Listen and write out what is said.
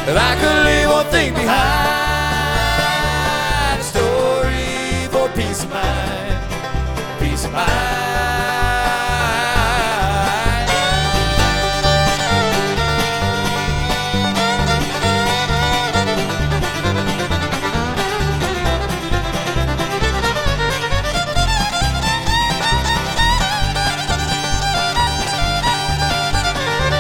If I could leave one thing behind, a story for peace of mind, peace of mind.